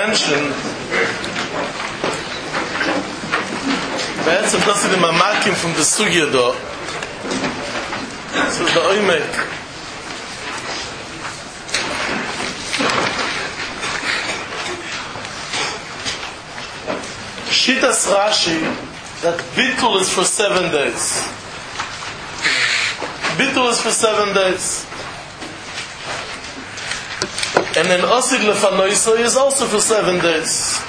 mention בעצם das in Mamakim from the Sugya da. So the Oimek. Shitas Rashi that Bittul is for 7 days. Bittul is for 7 days. And then Osid Lefanoisa is also for 7 days.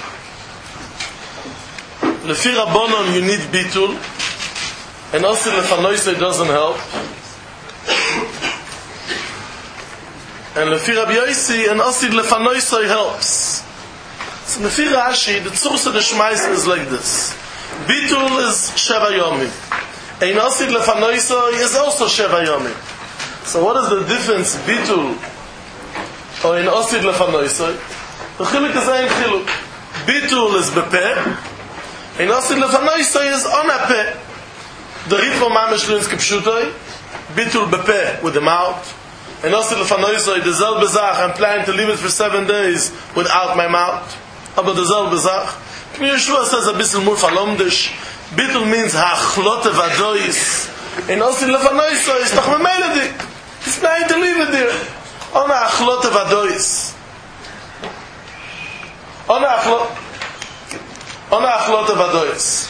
Lefi Rabbanon you need Bittul, and Osid Lefanoisa doesn't help. And Lefi Rabbi Yossi and Osid Lefanoisa helps. So Lefi Rashi, the source of the Shmais is like this. Bittul is Sheva Yomim. And Osid Lefanoisa is also Sheva Yomim. So what is the difference Bittul or in Osid Lefanoisa? The Chiluk is ein Chiluk. Bittul is Bepeh, and Osid Lefanoisa is on a Peh. The Ritva Mamish learns Kipshutoi, Bittul Bepeh with the mouth, and Osid Lefanoisa the Zel Bezach, I'm planning to leave it for 7 days without my mouth. Aber the Zel Bezach, Yeshua says a bit more Falomdish. Bittul means Hachlote Vadois, and Osid Lefanoisa is Toch Memeledik. He's planning to leave it there. Ona Achlote Vadois. Ona Achlote Vadois.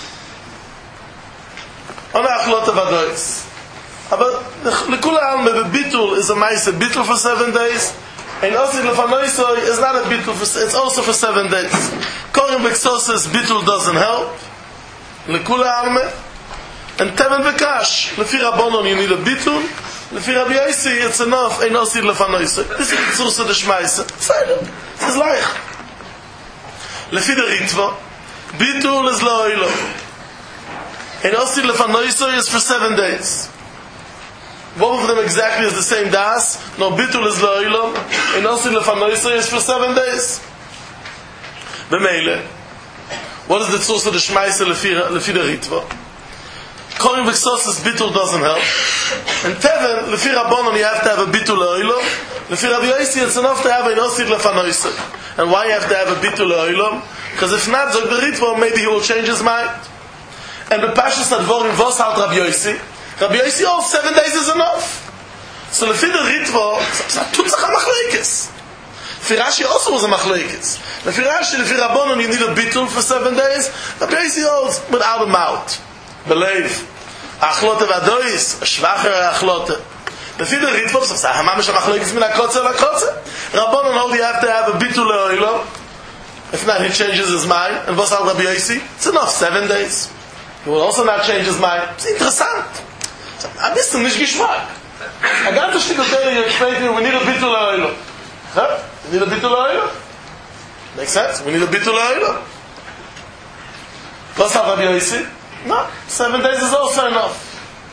Ona Achlote Vadois. Aber Lekula Alme, Bittul is a Maisa Bittul for 7 days, and Osid Lefanoisa is not a Bittul, it's also for 7 days. Korim Beksos says Bittul doesn't help. Lekula Alme. And Teven Bekash, Lefi Rabbanon you need a Bittul, Lefi Rabbi Yossi it's enough, and Osid Lefanoisa. This is the source of the Shmaisa. This is like. Lefi the Ritva, Bittul is La'oilo, and Osid Lefanoisa is for 7 days. Both of them exactly is the same das. No, Bittul is La'oilo, and Osid Lefanoisa is for 7 days. B'meile, what is the source of the Shmaisa Lefi the Ritva? Korim V'Ksos Bittul doesn't help. And Teven, Lefi Rabbanon you have to have a Bittul La'oilo. Lefi Rabbi Yossi it's enough to have an Osid Lefanoisa. And why you have to have a Bittul La'oilo? Because if not, Zog the Ritva, maybe he will change his mind. And the Pashas Advorim Vos halt Rabbi Yossi. Rabbi Yossi, 7 days is enough. So Lefi the Ritva, Tutzach HaMachleikes. Lefi Rashi also was a Machlekes. Lefi Rashi, Lefi Rabbanon, you need a Bittul for 7 days. Rabbi Yossi holds without a mouth. Believe. Achlote Vadois, Shvacher Achlote. Lefi the Ritva, so Mamish HaMachlekes min HaKotze LaKotze. Rabbanon hold you have to have a Bittul La'oilo. If not, he changes his mind. And Vos al Rabbi Yossi, it's enough, 7 days. He will also not change his mind. It's interessant. I missed him, nicht Geschmack. I got to stick to tell you, explain to you, we need a Bittul La'oilo. Huh? We need a Bittul La'oilo. Makes sense? We need a Bittul La'oilo. Vos al Rabbi Yossi? No, 7 days is also enough.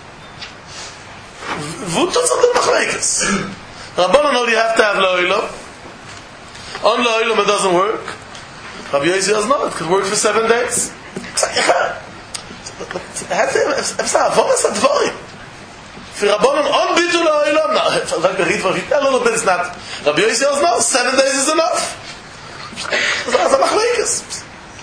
Vutos of the Machlekes. Rabbanon know you have to have La'oilo. On La'oilo it doesn't work. Rabbi Yossi says no, it could work for 7 days. For Rabbanon on Bittul La'oilo, no. Like the Ritva, a little bit is not. Rabbi Yossi says no, 7 days is enough. That's a Machlekes.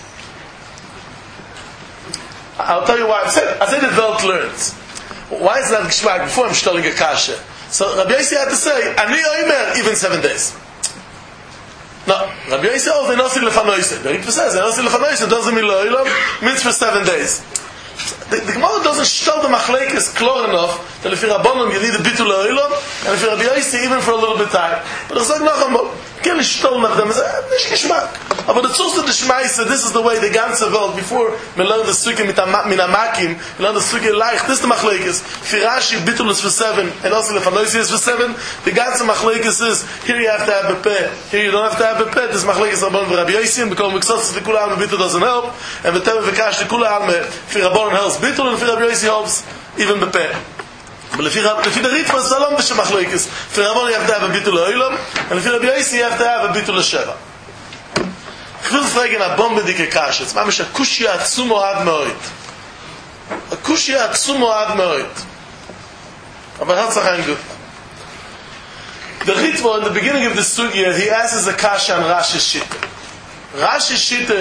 I'll tell you why. I said the Welt learns. Why is that Geschmack? Before I'm stalling a kasha. So Rabbi Yossi had to say, Ani Oimer, even 7 days. No, Rabbi Yossi holds in Osid Lefanoisa. The Ritva says, Osid Lefanoisa doesn't mean La'oilo, means for 7 days. The Gemara doesn't show the Machlekes clear enough that if you're Rabbanon you need a Bittul La'oilo, and if you're Rabbi Yossi even for a little bit time. But it's like Nachamol. Can't shtoll nach them. Nicht Geschmack. Aber the source of the Shmaisa, this is the way the ganze Welt, before we learn the Sukkah mit Amakim, we learn the Sukkah Leicht, this is the Machlekes. For Rashi, Bittul is for 7, and also Lefanoisi is for 7. The ganze Machlekes is, here you have to have a peh, here you don't have to have a peh. This Machlekes Rabbanon for Rabbi Yossi, and because Meksos the Kula Alme Bittul doesn't help, and the Temen V'Kash the Kula Alme for Rabbanon helps Bittul, and for Rabbi Yossi helps even the peh. But if the Ritva is Salom B'Shem Machlekes, for Rabbanon you have to have a Bittul La'olam, and if Rabbi Yossi you have to have a Bittul L'Sheva. Ich will fragen a bombe dicke Kasche. It's mamish a kushya atzumo ad me'oid. A kushya atzumo ad me'oid. Aber hat's auch ein gut. The Ritva, in the beginning of the Sugya, he asks a Kasha on Rashi's Shita. Rashi's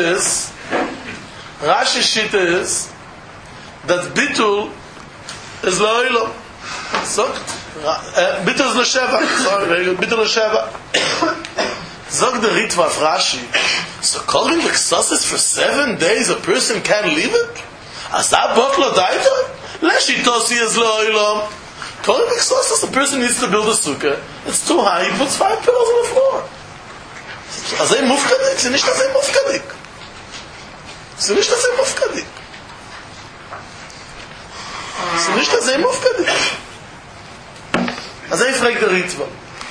shita is that bitul is lo'ilo. So, bitul is l'sheva. Sorry, bitul l'sheva. Zog the Ritva of Rashi. So calling the Ksosis for 7 days, a person can't leave it? As that bottle of daita? Leshitosi is lo'ilo. Calling the Ksosis, a person needs to build a sukkah. It's too high, he puts 5 pillows on the floor. Azay mufkadik, sie nicht azay mufkadik. Sie nicht azay mufkadik. Sie nicht azay mufkadik. Azay fragt der Ritva.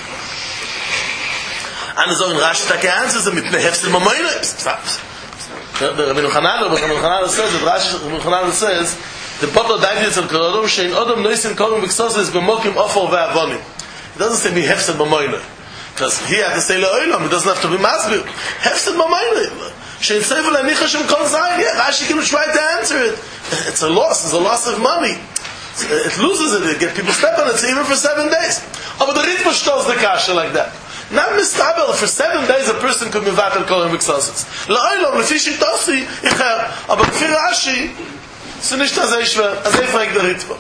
Eine so in Rashi Takeans ist mit einer Hefsel Mamoyne. The Rabbeinu Chananel says, the bottle died in Korodom, shein Odom Noisin Korum B'Ksosis B'Mokim Offer Ve'avonim. It doesn't say me Hefsel Mamoyne. Because he had to say Le'olam, it doesn't have to be Masbir. Hefsel Mamoyne. Shein Sefer L'Anicha Shem Kol Zayin. Yeah, Rashi can try to answer it. It's a loss of money. It loses it, people step on it, so even for 7 days. But the Ritva shows the kasha like that. Not mistabel, for 7 days a person could be vatel kolim v'ksosis. La'olam, lefi shitosi, icher. Aber kfi Rashi, so nicht azay schwer, azay fragt der Ritva.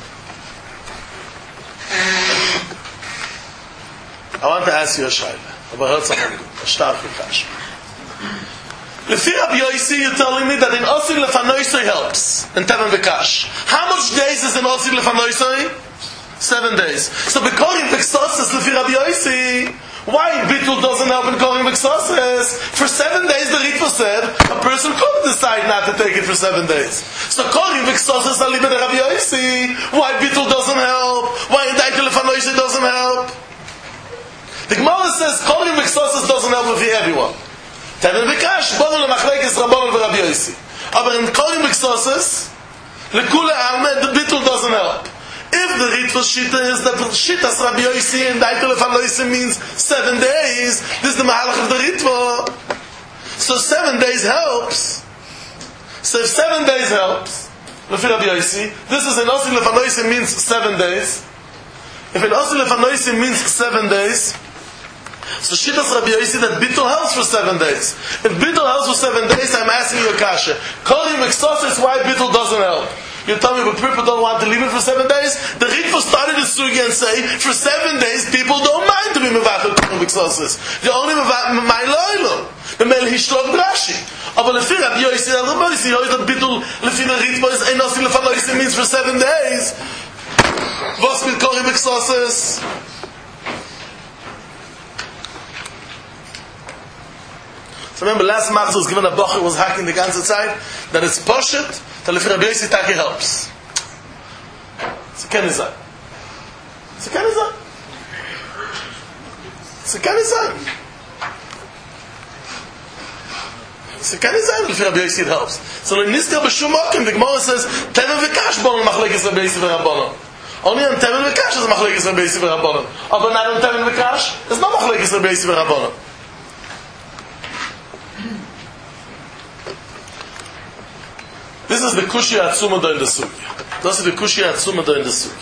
I want to ask you a shayla, aber hört sich an, a starke kasha. Lefi Rabbi Yossi, you're telling me that in Osir Lefanoisoi helps, in Teven V'Kash. How much days is in Osir Lefanoisoi? 7 days. So Bekorim V'Ksosis, Lefi Rabbi Yossi, why Bitul doesn't help in Korim V'Ksosis? For 7 days, the Ritva said, a person could decide not to take it for 7 days. So Korim V'Ksosis, Aliba de Rabbi Yossi, why Bitul doesn't help? Why Indaikel Lefanoisoi doesn't help? The Gemara says, Korim V'Ksosis doesn't help with everyone. Teven V'Kash, Bono L'Machlekes Rabbanon V'Rabbi Yossi. Aber in Korim V'Ksosis, L'Kule Alme, the Bitul doesn't help. If the Ritva Shita is that Shitas Rabbi Yossi and Daitel Lefanoisoi means 7 days, this is the Mahalach of the Ritva. So 7 days helps. So if 7 days helps, Lefi Rabbi Yossi, this is in Osir Lefanoisoi means 7 days. If in Osir Lefanoisoi means 7 days, so Shitas Rabbi Yossi that Bitul helps for 7 days. If Bitul helps for 7 days, I'm asking you a kasha. Korim V'Ksosis, why Bitul doesn't help? You tell me, but people don't want to leave it for 7 days? The Ritva started the sugi and say, for 7 days, people don't mind to be mevatel Korim V'Ksosis. They only mevatel my loylo. The mel hishlog Rashi. Aber lefi Rabbi Yossi, Rabbi Yossi, that Bitul lefi the Ritva is Einosi Lefanoisoi means for 7 days. Was mit Korim V'Ksosis? So remember, last month was given a bocher was hacking the ganze Zeit, that it's poshut, that if Rabbi Yossi Taki helps. So can it say? So can it say? So can it say? So can it say that if Rabbi Yossi it helps? So in Niska B'Shum Mokim, the Gemara says, Teven V'Kash Bono Machlekes Rabbi Yossi V'Rabbanon. Only on Teven V'Kash is Machlekes Rabbi Yossi V'Rabbanon. But not on Teven V'Kash, there's no Machlekes Rabbi Yossi V'Rabbanon. This is the Kushya Atzuma do in the Sugya. This is the Kushya Atzuma do in the Sugya.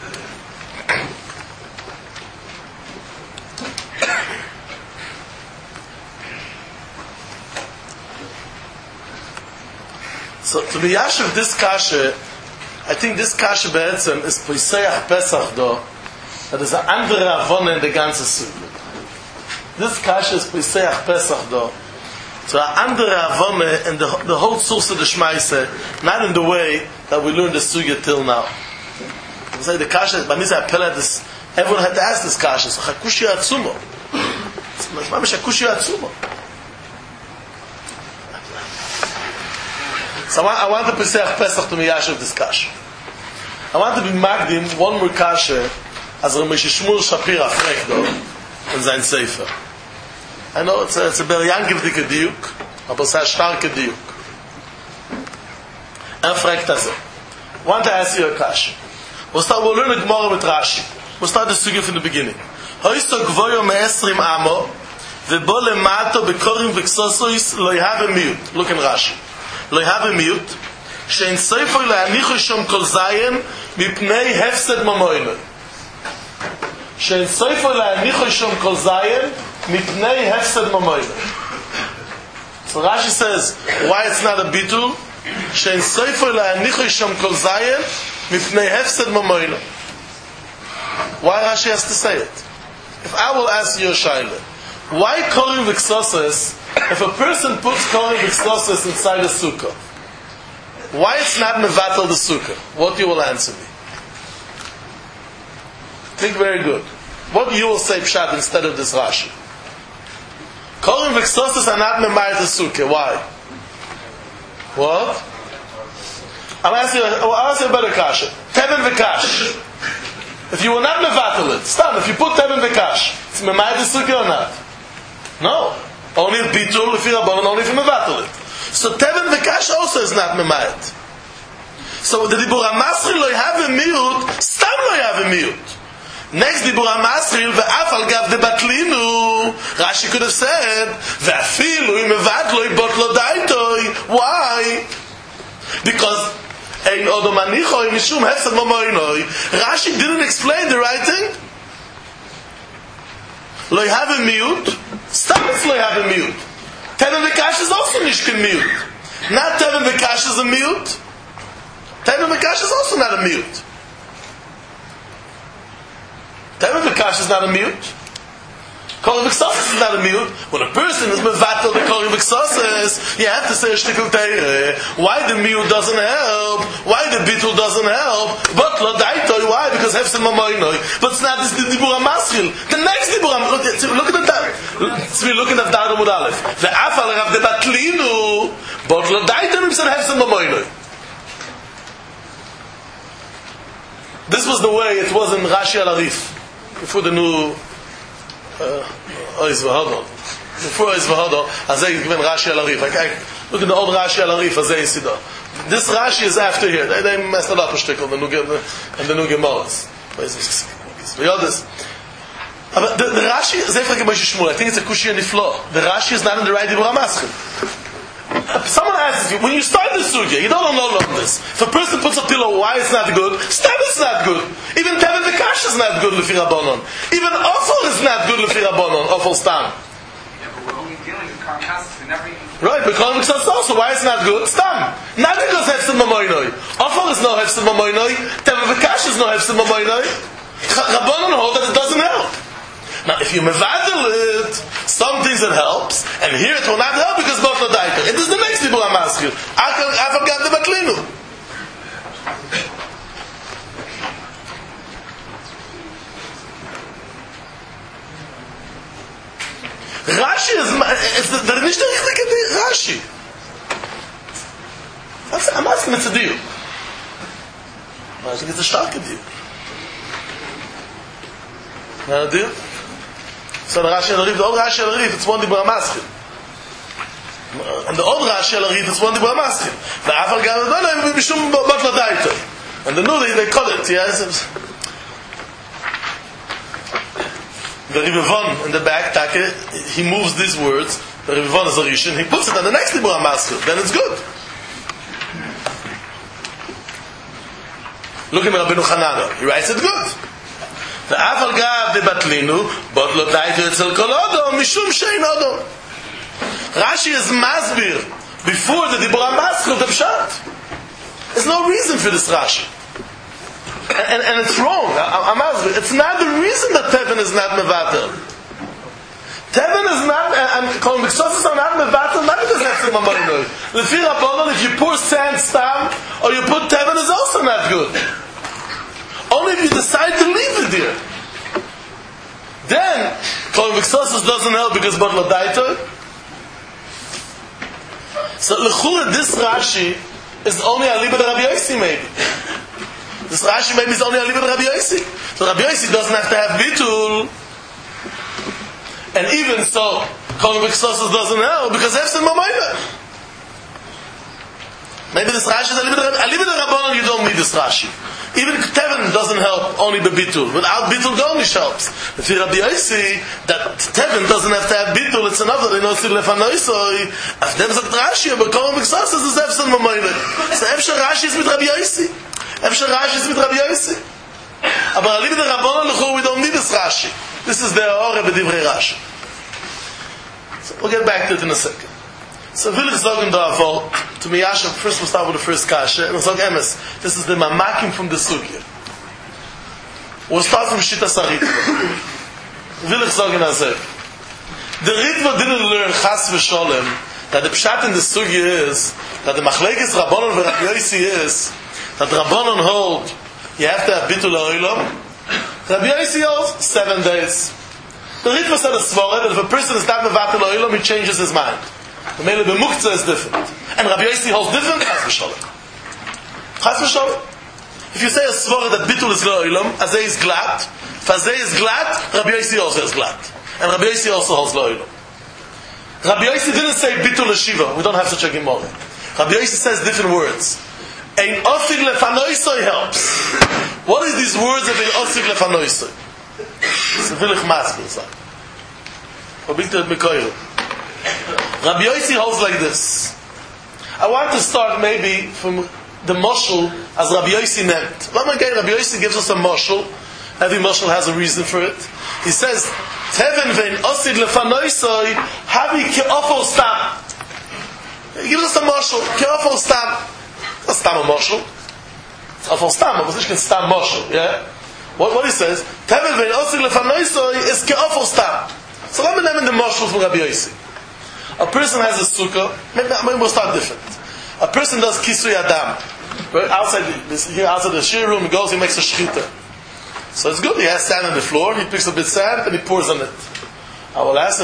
So to be Yashiv this Kasha, I think this Kasha Be'etzem is Poiseach Pesach do, that is an andere Avone in the ganze Sugya. This Kasha is Poiseach Pesach do, so andere Avone and the whole source of the Shmaise, not in the way that we learned the Sugya till now. We say the Kasha, by me say this, everyone had to ask this Kasha. So Chakushi Atzumo. It's Mamish Chakushi Atzumo. So I want to say Pesach to Miyashiv this Kasha. I want to be Magdim one more Kasha as Ramesh Shmuel Shapira Frekdo in sein Sefer. I know it's a very yankiv diuk, aber it's a starke diuk. Fragt das. I want to ask you a question. We'll learn a Gemara with Rashi. We'll start the sugya from the beginning. Hoisto gvoyo me'esrim amo, v'bo lemato bekorim v'ksosois lo yhave miut. Look in Rashi. Lo yhave miut, she'en soifoi le'anichu shom kol zayin, mipnei hefsed mamoyne. She'en soifoi le'anichu shom kol zayin, mipnei hefsed mamoyne. So Rashi says, why it's not a bitul? Shein soifer la'anichu sham kol zayin mipnei hefsed mamoyno. Why Rashi has to say it? If I will ask you a shaila, why korim v'ksoses, if a person puts korim v'ksoses inside a sukkah, why it's not mevatel the sukkah? What you will answer me? Think very good. What you will say pshat instead of this Rashi? Korim v'ksoses are not memayit the sukkah. Why? What? I'll ask you a better kasha. Tevin v'kash. If you will not mevatel it, stop. If you put tevin v'kash, it's memayit the sukkah or not? No. Only a bitul, if you're rabbanon, only if you mevatel it. So tevin v'kash also is not memayit. So the dibur hamasril lo have a miut, stam lo have a miut. Next dibur hamasril ve'af al gav de batlinu. Rashi could have said ve'afilu im mevatloi bot lo daitoi. Why? Because ein odom anichoi mishum hefsed mamoinoi. Rashi didn't explain the right thing. Lo have a miut. Stam it's lo have a miut. Tevin v'kash is also nishkin miut. Not tevin v'kash is a miut. Tevin v'kash is also not a miut. Tevin v'kash is not a miut. Korim v'ksoses is not a miut. When a person is mevatel the korim v'ksoses, you have to say a shtickle teire. Why the miut doesn't help? Why the bitul doesn't help? But lo daitoi, why? Because hefsed mamoinoi. But it's not this dibur hamaschil. The next dibur hamaschil, look at that. We're looking at Da'ar Amud Aleph. Ve'af al rav de batlinu, but lo daitoi mipsan hefsed mamoinoi. This was the way it was in Rashi al-Arif. Before the new Oiz V'Hodo. Before Oiz V'Hodo, Azay given Rashi al-Arif. Look at the old Rashi al-Arif, Azay Siddha. This Rashi is after here. They messed it up a shtickle, the new Gemaras. But the Rashi, I think it's a Kushi Niflo. The Rashi is not in the right Dibur HaMaschil. Someone asks you, when you start the sugya, you don't know this. If a person puts a pillow, why it's not good? Stam is not good. Even tevin v'kash is not good l'fi rabbanon. Even offal is not good l'fi rabbanon. Offal stam. Yeah, but we're only dealing with karkas and every. Right, but kolim v'ksas also. Why it's not good? Stam. Not because hefsed mamoinoi. Offal is no hefsed mamoinoi. Tevin v'kash is no hefsed mamoinoi. Rabbanon hold that it doesn't help. Now, if you mevadel it, some things it helps, and here it will not help because both are daita. It is the next dibur hamaschil. Afal gav de batlinu. Rashi is the nicht der richtige Rashi. I'm asking it's a deal. I think it's a starke deal. Not a deal? So the Rashi al-Arif, the old Rashi al-Arif, it's one dibur hamaschil. And the old Rashi al-Arif, it's one dibur hamaschil. The Afal Gav Adonai, Mishum Bat La Daito. And the new, they call it, yes. The Rivavon in the back, he moves these words, the Rivavon is a Rishon, he puts it on the next dibur hamaschil, then it's good. Look at Rabbeinu Chananah, he writes it good. The Afal Gav de Batlinu, but lo daito etzel kol odom, mishum shein odom. Rashi is masbir before the dibur hamaschil the pshat. There's no reason for this Rashi, and it's wrong. I'm masbir. It's not the reason that tevin is not mevatel. Tevin is not, and kolim v'ksoses are not mevatel. Not because that's the mamoinoi. L'fi rabbanon, if you pour sand stam or you put tevin, is also not good. Only if you decide to leave it there. Then, kolim v'ksoses doesn't help because but lo daito. So, l'chura, this Rashi is only a libed Rabbi Yossi, maybe. This Rashi maybe is only a libed Rabbi Yossi. So Rabbi Yossi doesn't have to have bitul. And even so, kolim v'ksoses doesn't help because hefsed mamoinoi. Maybe this Rashi is a libed Rabbanon, you don't need this Rashi. Even Tevin doesn't help, only the bitul. Without bitul, Gornish helps. If you Rabbi Yossi, that Tevin doesn't have to have bitul, it's enough that they know Sil Lefanoisoi. If them said Rashi, but Korim V'Ksas is the Zefson Mamoyne. So Efsha Rashi is with Rabbi Yossi. Efsha Rashi is with Rabbi Yossi. But Ali b'the Rabbanon L'chur, we don't need this Rashi. This is the Ore b'divrei Rashi. So we'll get back to it in a second. So will ich sagen da vor, to me Yasha, first we'll start with the first kasha, and I'll say, Emes, this is the mamakim from the sugya. We'll start from Shita Saritva. Will ich sagen as if. The Ritva didn't learn Chas v'Sholem, that the pshat in the sugya is, that the machlekes Rabbanon and Rabbi Yossi is, that Rabbanon hold, you have to have bitul ha'olam. Rabbi Yossi holds 7 days. The Ritva said a svara that if a person is not mevatel ha'olam, he changes his mind. The Mele b'muktzah is different. And Rabbi Yossi holds different, Chas v'Sholem. Chas v'Sholem. If you say a svara that bitul is ha'olam, azay is glad, if azay is glad, Rabbi Yossi also is glad. And Rabbi Yossi also holds ha'olam. Rabbi Yossi didn't say bitul l'shiva. We don't have such a gemara. Rabbi Yossi says different words. Ein osig lefanoisoi helps. What is these words of ein osig lefanoisoi? It's a villich maskil side. Rabbi Yossi holds like this. I want to start maybe from the moshul as Rabbi Yossi named. Again, Rabbi Yossi gives us a moshul. Every moshul has a reason for it. He says, Teven vein osig lefanoisoi havi ke'ofol stam. He gives us a moshul. Ke'ofol stam. It's stam a moshul. It's ofol stam. But it's stam moshul. Yeah? What he says, Teven vein osig lefanoisoi is ke'ofol stam. So let me name in the moshul from Rabbi Yossi. A person has a sukkah. Maybe we'll start different. A person does kisui adam. Right? Outside the shir room, he goes, he makes a shchita. So it's good. He has sand on the floor. He picks a bit of sand and he pours on it. I will ask him,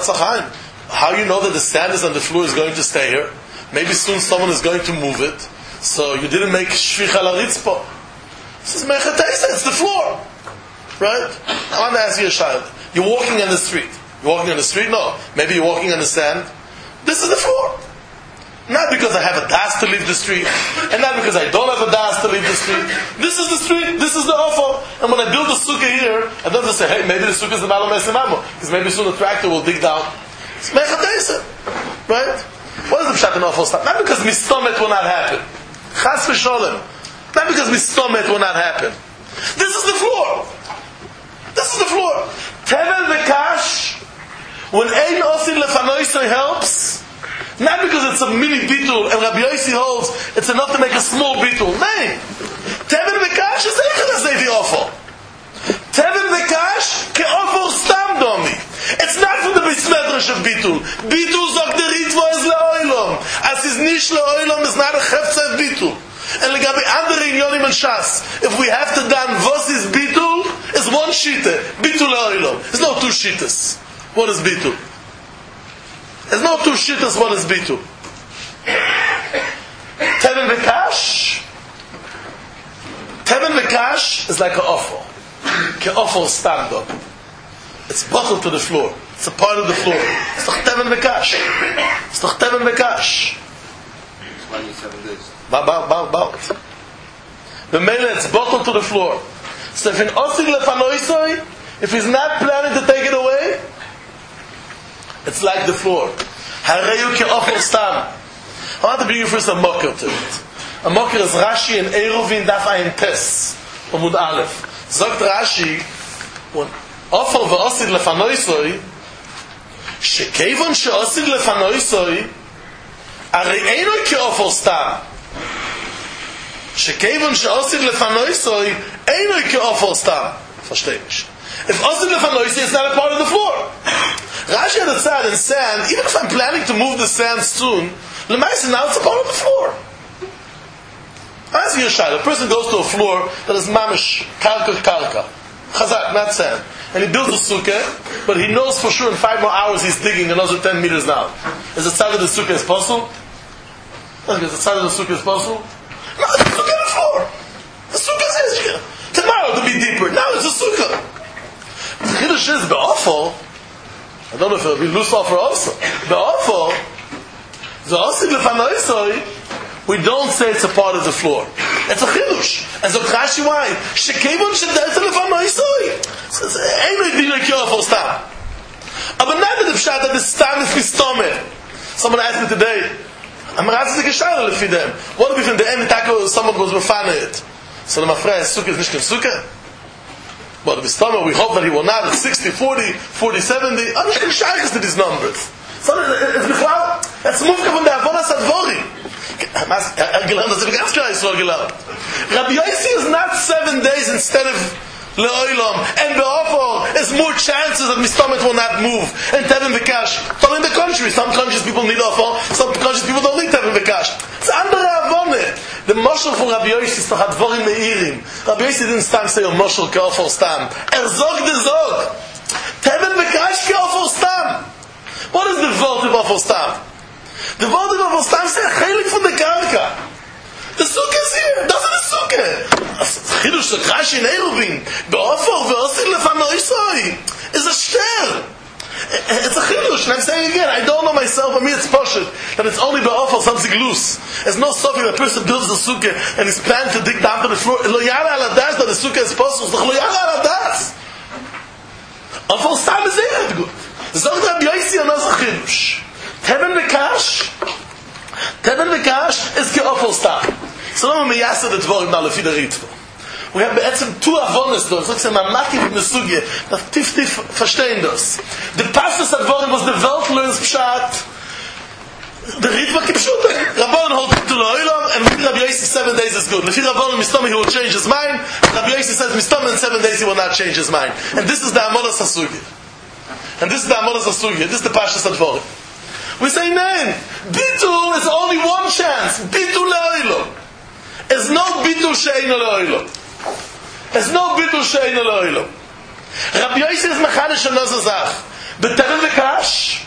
how you know that the sand is on the floor is going to stay here? Maybe soon someone is going to move it. So you didn't make shvicha l'ritzpo. He says, it's the floor. Right? I want to ask you a child. You're walking on the street. You're walking on the street? No. Maybe you're walking on the sand. This is the floor. Not because I have a das to leave the street, and not because I don't have a das to leave the street. This is the street, this is the offer. And when I build a sukkah here, I don't just say, hey, maybe the sukkah is the Malam Esimamo, because maybe soon the tractor will dig down. It's Mechadesa. Right? What is the pshat in offer stuff? Not because mistomet will not happen. Chas v'sholem. Not because mistomet will not happen. This is the floor. This is the floor. Tevel v'kash, when ein osin lefanoisoi helps, not because it's a mini bitul and Rabbi Yossi holds it's enough to make a small bitul. No. Teven v'kash is eichen azay v'ofo. Teven v'kash ke'ofo stam domi. It's not from the bismedrash of bitul. Bitul zog the ritva is le'oilom. As is nish le'oilom is not a chefza of bitul. And legabi andere inyonim and shas, if we have to dan vos is bitul, is one shita. Bitul le'oilom. There's no two shitas. What is bitul? There's no two shittas, one is bitu. Teven v'kash. Teven v'kash is like an offal. Ke'offal stand up. It's bottled to the floor. It's a part of the floor. It's doch teven v'kash. It's doch teven v'kash. 27 days. About. The mele, it's bottled to the floor. So if in osig lefanoisoi, if he's not planning to take it away, it's like the floor. Hareyu ke'ofel stam. I want to bring you first a mocker to it. A mocker is Rashi and Eruvin daf ayin tes. Omud Aleph. Zogt Rashi, when ofel ve'osid lefanoisoi, shekevon she'osid lefanoisoi, arei eino ke'ofel stam. Shekevon she'osid lefanoisoi, eino ke'ofel stam. Versteh mich. If osid lefanoisoi, it's not a part of the floor. Rashi had a tzad in sand, even if I'm planning to move the sand soon, l'maisa now it's a part of the floor. I ask you a shayla. A person goes to a floor that is mamish, karka, chazak, not sand. And he builds a sukkah, but he knows for sure in 5 more hours he's digging another 10 meters down. Is the tzad of the sukkah is possible? Is the tzad of the sukkah is possible? No, it's a sukkah on the floor. The sukkah is here. Tomorrow to be deeper. Now it's a sukkah. The chiddush is be'awful. I don't know if it'll be loose offer also. The offer, the osig lefanoisoi, we don't say it's a part of the floor. It's a chidush. And so Rashi, why? Shekevon she'derta lefanoisoi. Ain't no dinner kiyofo stam. Aber not the pshat that the stam is mistomer. Someone asked me today, I'm asking the geshara lefi them. What if in the end the someone was mefana it? So the mafrei sukkah is nicht in sukkah? But the stomach, we hope that he will not at 60, 40, 40, 70. I'm not sure to these numbers. So it's That's Mufka von der Avonas Advorim. Gelernt, das ist ganz klar, Israel gelernt. Rabbi Yossi is not 7 days instead of Le'olam, and be'ofor is more chances that my stomach will not move, and Tevin V'kash. But in the country, some countries people need ofor, some countries people don't need Tevin V'kash. It's andere Avone. The Moshel for Rabbi Yossi is toch Advorim Meirim. Rabbi Yossi didn't stand say, Moshel ke'ofor stam. Zog de zog. Tevin V'kash ke'ofor stam. What is the vote of ofor stam? The vote of ofor stam is a chelik from the karka. The sukkah is here. Doesn't the sukkah? Chidush the Rashi in Eruvin. Be'ofor ve'osil lefanoisoi. Is a shter. It's a chidush. And I'm saying again, I don't know myself, but me it's poshut. That it's only be'ofor something loose. There's no suffering that a person builds the sukkah and is planning to dig down to the floor. Lo yara ala das that the sukkah is possible. Lo yara ala das. Ofor stam is here. Zog Rabbi Yossi and also chidush. Tevin V'kash is ge'ofor stam. So now we have the dvorim now lefi the ritva. We have be'etzem two avonis though. So it's a mamaki with Mesugye. That tif verstehen das. The pastus advorim was the Welt learns pshat. The ritva kipshuta. Rabban holds to Le'olam, and with Rabbi Yossi 7 days is good. Lefi Rabban Mistama he will change his mind. Rabbi Yossi says Mistama in 7 days he will not change his mind. And this is the Amodas HaSugye. This is the pastus advorim. We say nein. Bitul is only one chance. Bitul Le'olam. There's no bitul she'eino le'olam. There's no bitul she'eino le'olam. Rabbi Yossi is mechanish another zach. B'Tevin V'kash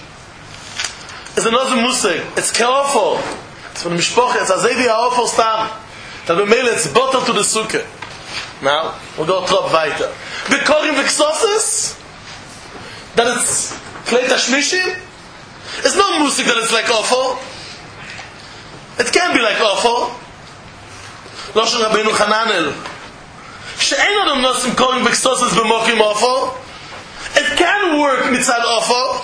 is another musig. It's ke'ofor. It's from the mishpoch. It's azevi ha'ofor stam. That we made it's bottle to the sukkah. Now, we'll go trop weiter. B'korim v'ksosis, that it's klei tashmishim. It's no musig that it's like ofor. It can be like ofor. Loshen Rabbeinu Hananel. She'ein adam nosim korim v'ksosis b'mokim ofor. It can work mitzad ofor.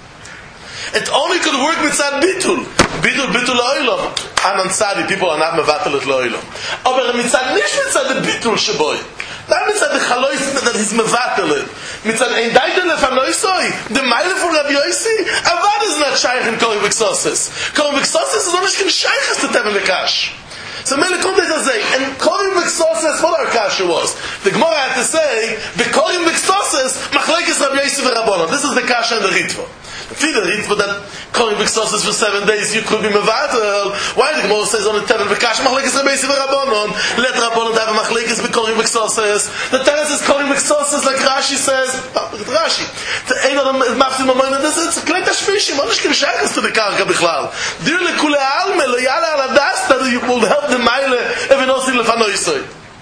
It only could work mitzad bitul. Bitul le'olam. Anan tzadi, people are not mevatel et le'olam. Aber mitzad nish mitzad the bitul sheboy. Not mitzad the chalois that he's mevatel it. Mitzad ein daitel lefanoisoi. The meile for Rabbi Yossi. Avad is not shaykh in korim v'ksosis. Korim v'ksosis is only shaykh to Tevin V'kash. So mele kontext to say, and korim v'ksosis, what our kasha was. The Gemara had to say, the korim v'ksosis, machlekes Rabbi Yossi v'Rabbanon. This is the kasha and the ritva. Feel the ritva that korim v'ksosis for 7 days, you could be mevatel. Why the Gemara says on the Tevin V'kash, machlekes Rabbi Yossi v'Rabbanon. Let Rabbanon have a machlekes b'korim v'ksosis. The teres is korim v'ksosis, like Rashi says, Rashi. The ein adam maftim amoyin, this is a klei tashmishim, onish kin shaykhas to the karka bichlal. Dir lekule alme, lo yala ala das, that you will help the meile, even osim lefano yisoy.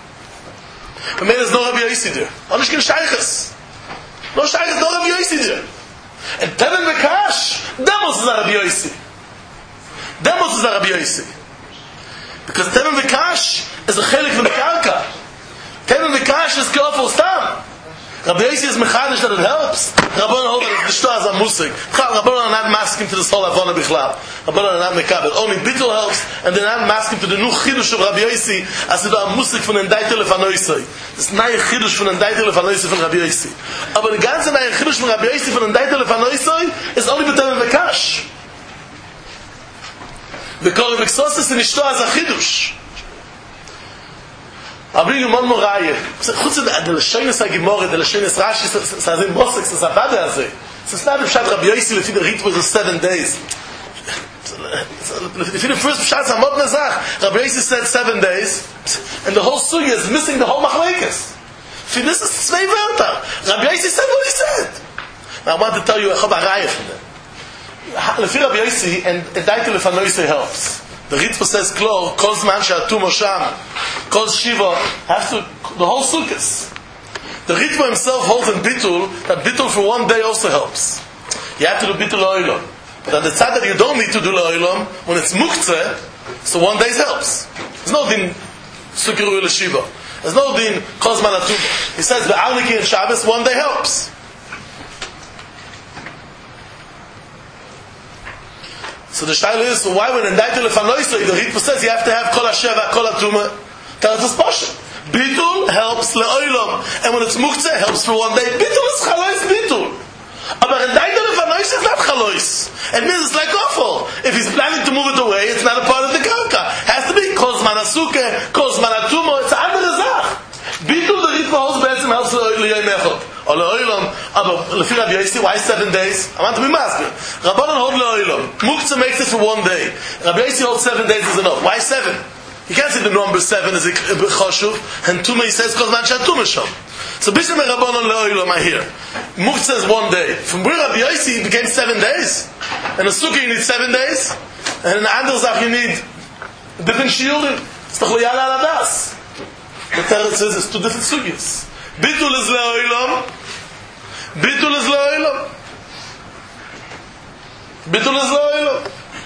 The man is no Rabbi Yossi there. Onish kin shaykhas. No shaykhas, no Rabbi Yossi there. And Tevin V'kash, demos is a Rabbi Yossi. Demos is a Rabbi Yossi. Because Tevin V'kash is a chelik from the karka. Tevin V'kash is ke'ofor stam. Rabbi Yossi is mechanish that it helps. Rabbanon hold that it's as a musik. Rabbanon are not masking to this whole avona bichlal. Rabbanon are not mekabel. Only bitul helps, and they're not masking to the new chidush of Rabbi Yossi as it a musik von endaitel lefanoisoi. Das neue chidush von endaitel lefanoisoi von Rabbi Yossi. Aber the ganze neue chidush von Rabbi Yossi von endaitel lefanoisoi is only b'Tevin V'kash. B'korim v'ksosis is nishto as a chidush. I'll bring you one more raya. Chutz the Lashonis HaGemorah, the Lashonis Rashi, it's a Mosek, it's a Bada Azeh. It's not the Pshat Rabbi Yossi, lefi the ritva is 7 days. Lefi the first Pshat Samot Nezach, Rabbi Yossi said 7 days, and the whole sugya is missing the whole machlekes. Lefi this is Tzvei Wörter. Rabbi Yossi said what he said. Now I want to tell you a raya from them. Lefi Rabbi Yossi, and Daitel Lefanoisei helps. The Ritva says, Klo, Kol Zman She'atu Mosham, Kol Shiva, have to, the whole Sukkos. The Ritva himself holds in Bitul, that Bitul for 1 day also helps. You have to do Bitul Le'olam. But on the side that you don't need to do Le'olam, when it's Muktzeh, so 1 day helps. There's no din Sukkiru Shiva. There's no din Kol Zman Atu. He says, Be'arniki and Shabbos, 1 day helps. So the shayla is, so why when in Daitel Lefanoisoi, the Ritva says you have to have Kol HaSheva, Kol HaTuma, tell us Pasha. Bitul helps Le'olam, and when it's Muktzeh, helps for 1 day. Bitul is Chalois Bitul. Aber in Daitel Lefanoisoi, Moshe is not chalois. It means it's like awful. If he's planning to move it away, it's not a part of the karka. Has to be kol zman asuke, kol zman atumo. It's a andere Sach. Bitul the Ritva holds be'etzim helps l'yoyim echot. Or l'oilom. Aber l'fi Rabbi Yossi, why 7 days? I want to be master. Rabbanan hold l'oilom. Muktzah makes it for 1 day. Rabbi Yossi holds 7 days is enough. Why 7? You can't say the number 7 is a choshuv, and Tumah he says kol zman she'atumah shom. So Bisham and Rabbanon le'oilom are here. Muktzah is 1 day. From where Rabbi Yossi it became 7 days. And a sukkah you need 7 days. And in the Ander Zach you need different shiurim. It's doch loyal al adas. The Torah says it's 2 different sugyas. Bitul is le'oilom. Bitul is le'oilom. Bitul is le'oilom.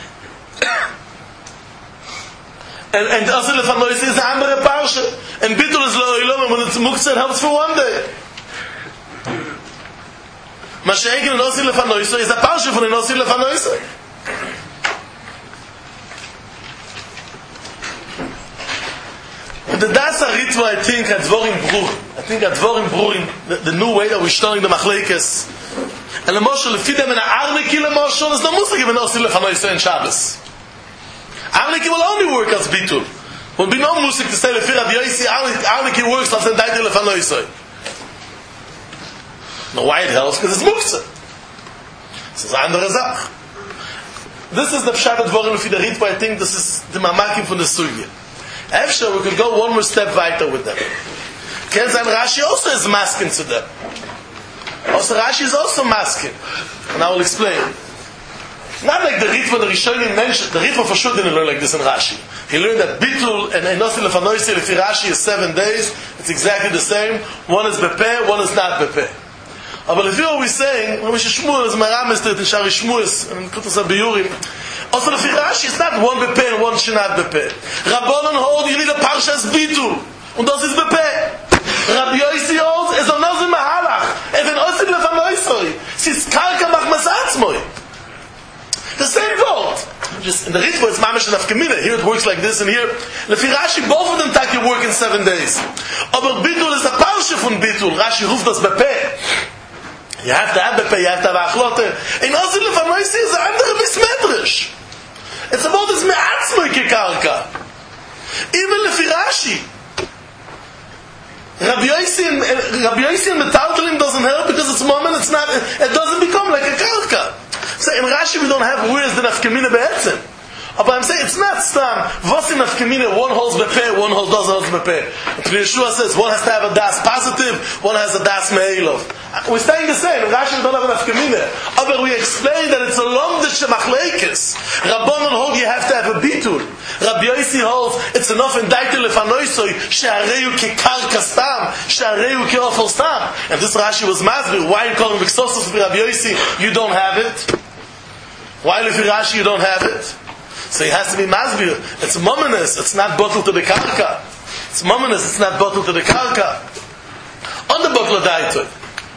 And also the Fanois is the andere Parsha. And Bitul is le'oilom, and when it's Muktzah, it helps for 1 day. Mashiach and Enosi Lefanoisoi is a Parsha for Enosi Lefanoisoi. The Das Aritva, I think, at Dvorim Brurim, the new way that we're studying the Machlekes. And the Moshe, the Fidem and the Arniki, the Moshe, there's no Muslim in Enosi Lefanoisoi in Shabbos. Arniki will only work as Bitul. Will be no Muslim to say, Lefi Rabbi Yossi, Arniki works as Endaiti Lefanoisoi. Now why it helps? Because it's Muktzah. This is andere Sach. This is the Pshat Dvorim Lefi the Ritva, I think this is the Mamakim from the Sugya. After we could go 1 more step weiter with them. Kensan Rashi also is masking to them. Also Rashi is also masking. And I will explain. Not like the Ritva, the Rishonim mentioned. The Ritva for sure didn't learn like this in Rashi. He learned that Bitul and Enosi Lefanoisi Lefi Rashi is 7 days. It's exactly the same. One is Bepeh, one is not Bepeh. But if you're always saying, when we should Shmuel, as Maram is in Shari Shmuel, and Kutus Abiyurim, also the Rashi is not 1 Bepeh and 1 Shinat Bepeh. Rabbanon hold, you need a Parsha as Bitul. And das is Bepeh. Rabbi Yossi holds, is a Nozim Mahalach. Even Osim Lefanoisoi. She's Karka Machmasatzmoi. The same gold. Just in the Ritva it's Mamash and Afkamina. Here it works like this, and here Lefi Rashi, both of them take your work in 7 days. Aber Bitul is a Parsha from Bitul. Rashi ruft das Bepeh. You have to have Bepeh, you have to have Achlote. In Osim Lefanoisi is a andere Bismedrish. It's about this Me'atzmoi Kekarka. Even Lefi Rashi. Rabbi Yossi and Metaltalim doesn't help because it's moment, it doesn't become like a Karka. So in Rashi we don't have where is the Nafkamina Be'etzim. But I'm saying it's not Stam. What's in Nafkamina? One holds Bepeh, one doesn't hold Bepeh. Yeshua says one has to have a Das positive, one has a Das Me'ilov. We're saying the same. In Rashi we don't have a Nafkamina. But we explain that it's a Lomdish Machlekes. Rabbanon hold you have to have a Bitul. Rabbi Yossi holds it's enough in Daitel Lefanoisoi She'areyu Kekarka Stam She'areyu Ke'ofel Stam. And this Rashi was Masbir. Why in calling Vixosos for Rabbi Yossi you don't have it? Why in Rashi you don't have it? So it has to be Masbir. It's Mominus, it's not bottled to the Karka. It's Mominus, it's not bottled to the Karka. On the bottle of Daitoi.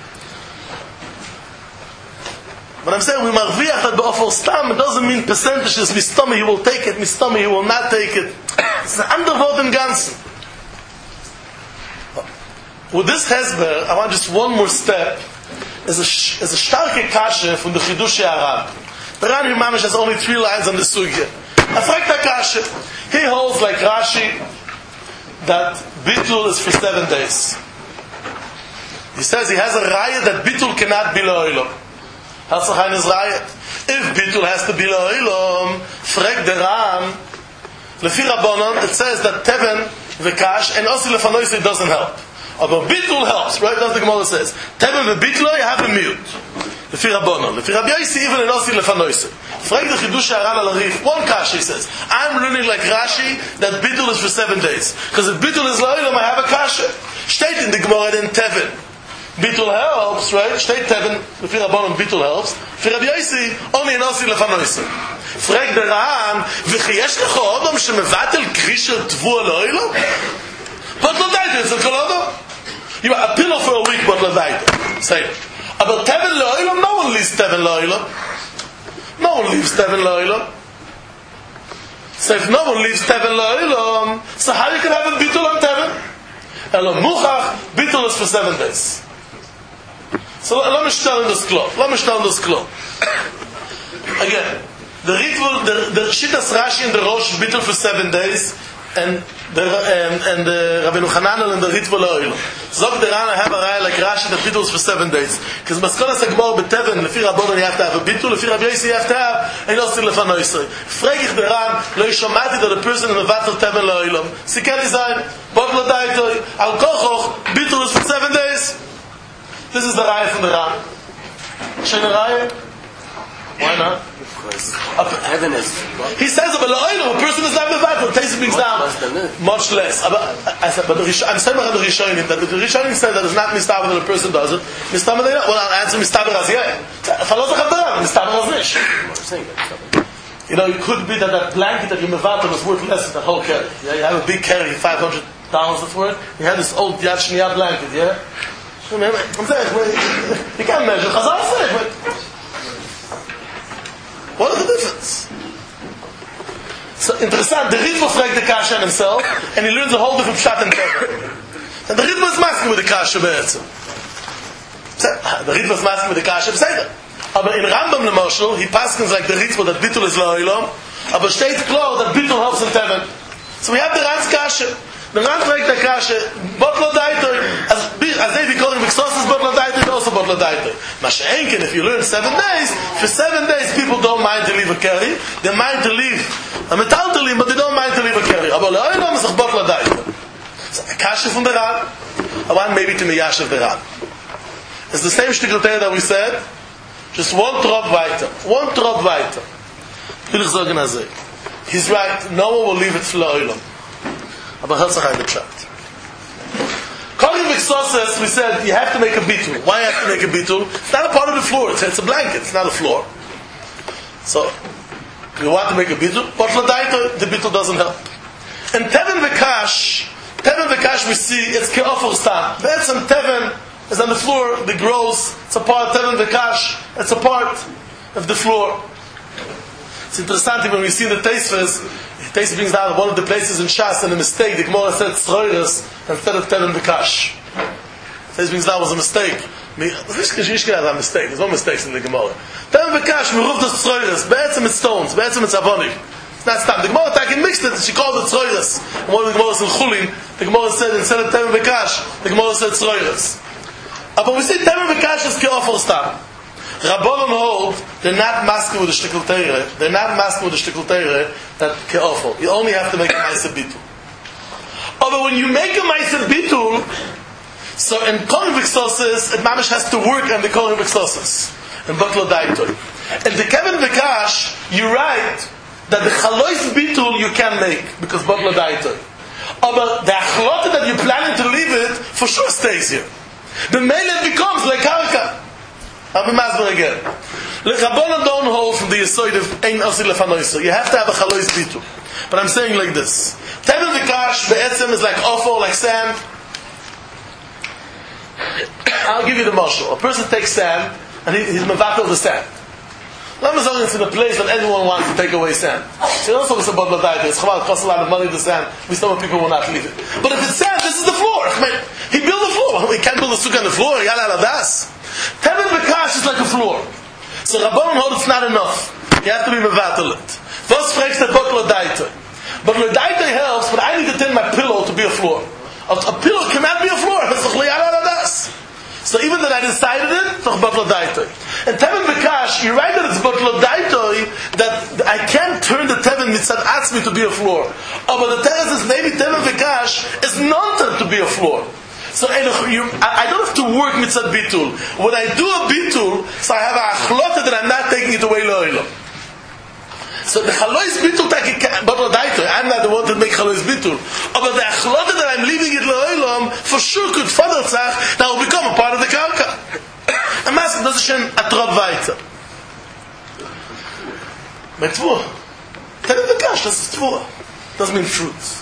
But I'm saying we marviach that be'ofel stam, it doesn't mean percentages, mistami he will take it, mistami he will not take it. It's an undervote in Gansen. With this Hezber, I want just one more step. Is a starke kashe from the Chidush Arab. The Rani Mamish has only 3 lines on the Sugya. I fragt the kashe. He holds like Rashi that Bitul is for 7 days. He says he has a raya that Bitul cannot be Lo'ilom. If Bitul has to be Lo'ilom, fragt the Ram, Lefi Rabbanon, it says that Teven, Vekash, and Osi Lefanoisi doesn't help. But Bitul helps, right? That's the Gemara says. Teven Vebitlo, you have a mute. Lefi Rabbanon. Lefi Rabbi Yossi, even in Osi Lefanoisi. Fragt the Chidush Aran al-Arif, one Kash, he says, I'm learning like Rashi that Bitul is for 7 days. Because if Bitul is Lo'ilom, I have a Kasha. Steht in the Gemara in Teven. Bitul helps, right? Steht Teven, Lefi Rabbanon, Bitul helps. For Rabbi Yossi, only in Osi Lefanoisi. Fragt the Ran, וכי יש לך אדם שמבטל קרישה תבוע לאוילום? But לא דייטה, זה כל אדם. You are a pillow for a week, but לא דייטה. Say it. But Teven לאוילום, no one leaves Teven לאוילום. No one leaves Teven לאוילום. So if no one leaves Teven לאוילום, so how you can have a bitul on Teven? Elo muchach, bitul is for 7 days. So let me start in this club. Again, the Shittas Rashi in the Rosh Bittul for 7 days, and the Rabbeinu Hananel in the Ritva Lo'il. Zog the Rana have a raya like Rashi that Bittul's for 7 days. Because Maskolas HaGmor b'Teven, Lefi Rabbonon you have to have a Bittul, Lefi Rabbi Yossi you have to have, and Yossi Lefanoisoi. Frag ich the Ran, lo yishomati that a person in the Vatal Teven Lo'ilom. Sikeli Zayin, Bot Lodaitoi, Al Kochoch, Bittul is for 7 days. This is the raya from the Ran. Shene raya? Why not? Heaven is. He says about a person is not mevatel. Taste brings down much less. I'm saying about the Rishonim that the Rishonim said that it's not mistaber that a person does it. Mistaber they don't. Well, I'll answer mistaber as yet. Mistaber as nish. You know, it could be that blanket that you mevatel was worth less than that whole carry. Yeah, you have a big carry, $500 that's worth. You have this old Yad Shniya blanket. Yeah, I'm saying you can't measure. Chazal said, but. What is the difference? So, interessant, the Ritva fragt the Kasha on himself, and he learns a whole different pshat and teva. And the Ritva is masking with the Kasha be'etzim. The Ritva is masking with the Kasha, b'seder. Aber in Rambam l'moshel, he paskins like the Ritva that Bittul is lo'ilom, aber steht klar that Bittul helps in teven. So we have the Ran's Kasha. The Ran fragt the Kasha, botlo daitoi, as they be calling Viksos is botlo daitoi, also botlo daitoi. Masha'enkin, if you learn 7 days, for 7 days people don't mind to leave a carry, they mind to leave a metal to leave, but they don't mind to leave a carry. Aber le'olam is botlo daitoi. So a Kasha from the Ran, I want maybe to Miyash of the Ran. It's the same shtickle that we said, just one drop weiter. He's right, no one will leave it for le'olam. Aber Herzach the chat. Calling Viksos, we said you have to make a bitul. Why you have to make a bitul? It's not a part of the floor. It's a blanket. It's not a floor. So you want to make a bitul, but for the bitul doesn't help. And Teven V'Kash we see it's ke'ofor stam. That's on Teven is on the floor. The grows. It's a part of Teven V'Kash. It's a part of the floor. It's interesting when we see the Teisves. Taste brings down one of the places in Shas and a mistake. The Gemara said Tzroiris instead of Teven V'Kash. Taste brings down was a mistake. A mistake. There's no mistakes in the Gemara. Teven V'Kash, Meruf das Tzroiris. Be'etzem it's stones. Be'etzem it's avonik. It's not stam. The Gemara taken mixed it. She called it Tzroiris. And one of the Gemara in Chulin, the Gemara said instead of Teven V'Kash, the Gemara said Tzroiris. But we see Teven V'Kash is ke'ofor stam. Rabbonon hold, they're not masking with the shtickle teire. That ke'ofel. You only have to make a ma'aseh bitul. But when you make a ma'aseh bitul, so in Kohen Viksosis, it mamish has to work on the Kohen Viksosis. In Botlo Daitoi. And the Kevin Vikash, you write that the Chalois bitul you can make, because Botlo Daitoi. But the Achlota that you're planning to leave it, for sure stays here. The Mele becomes like Karka. I'll be masber again. Rabbanon don't hold from the Yesoid of Ein Osi Lefanoiso. You have to have a Chalois Bitul. But I'm saying like this. Teven V'Kash, Be'etzem is like offal, like sand. I'll give you the marshal. A person takes sand, and he's mevatel the sand. Let me say it's in a place that everyone wants to take away sand. So also it's about Ladayta. It's chaval, it costs a lot of money to sand. We know people will not leave it. But if it's sand, this is the floor. I mean, he built the floor. He can't build a sukkah on the floor. Yala aladas. Teven V'Kash is like a floor. So Rabbanon hold it's not enough. You have to be mevatel it. First breaks the book Ladayta. But Ladayta helps, but I need to turn my pillow to be a floor. A pillow cannot be a floor. So even that I decided it, it's about Ladayta. And Teven V'Kash, you write that it's about Ladayta, that I can't turn the Teven Mitzad Atzmi to be a floor. But the Teven is maybe Teven V'Kash is not to be a floor. So I don't have to work Mitzad Bitul. When I do a Bitul, so I have a Achlota that I'm not taking it away Lo'ilom. So the Chalois Bitul, I'm not the one to make Chalois Bitul. But the Achlota that I'm leaving it Lo'ilom, for sure could Fadal Tzach, that will become a part of the Karka. I'm asking, das ist ein Atrop weiter. Mit Tvur. Teven V'Kash, das ist Tvur. Doesn't mean fruits.